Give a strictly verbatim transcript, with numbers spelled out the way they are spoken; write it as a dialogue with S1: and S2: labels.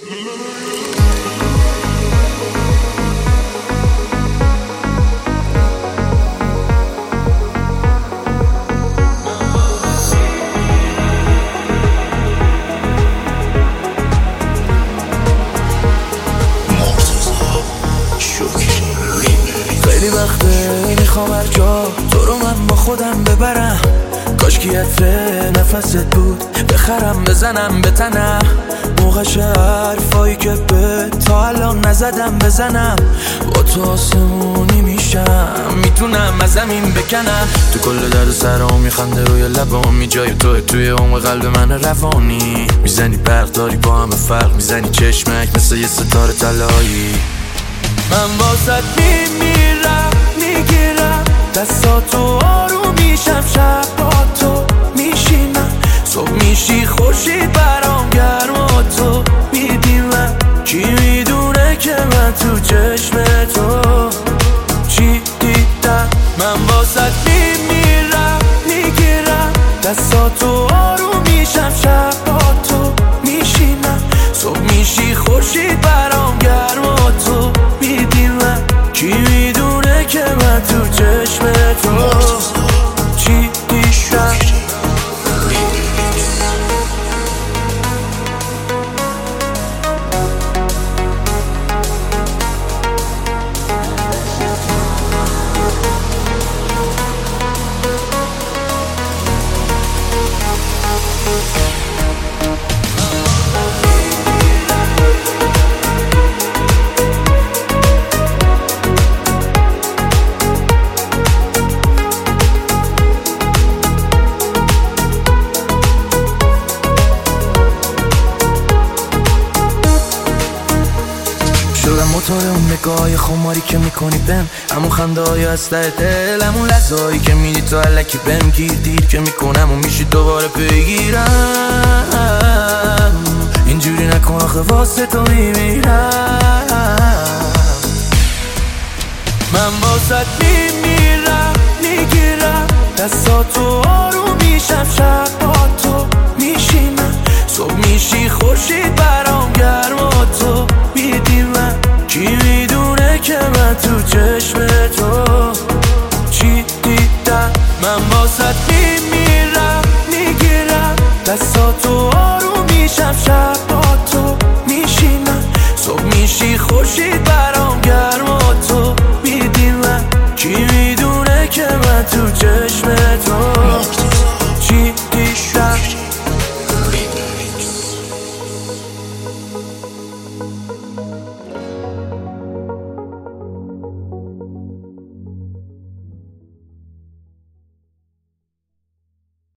S1: خیلی وقته میخوام هر جا تو رو من با خودم ببرم، کاش که عطر نفست بود بخرم بزنم به تنم، موقعش حرفایی که به تا الان نزدم بزنم، با تو آسمونی میشم میتونم از زمین بکنم، تو کل درد سرام میخنده روی لبام، می جای تو توی عمق قلب من روانی، میزنی برق داری با همه فرق، میزنی چشمک مثل یه ستاره طلایی، من واسط میمیرم میگیرم دستاتو آروم میشم، شب با تو میشینم، صبح میشی خورشید برام گرم و تو میدیمم، کی میدونه که من تو چشم تو چی دیدم، من واسط میمیرم میگیرم دستاتو آروم میشم، شب با تو میشینم، صبح میشی خورشید برام گرم و تو میدیمم، کی میدونه که من تو چشم تو چی دیدم. شدم موتور اون نگاه خماری که میکنی بهم، همون خنده های از ته دل، همون لحظه‌هایی که میدی تو الکی بهم گیر، دیر که میکنم و میشی دوباره بگیرم، اینجوری نکن آخه واسه تو میمیرم، من واسط میمیرم میگیرم دستاتو آروم میشم، شب با تو میشینم، صبح میشی خورشید برام گرم و تو میدیمم، کی میدونه که من تو چشم تو چی دیدم، من واسط میمیرم میگیرم دستاتو آروم میشم، شب با تو میشینم، صبح میشی خورشید برام گرم و تو میدیمم، کی میدونه که من تو چشم تو چی دیدم.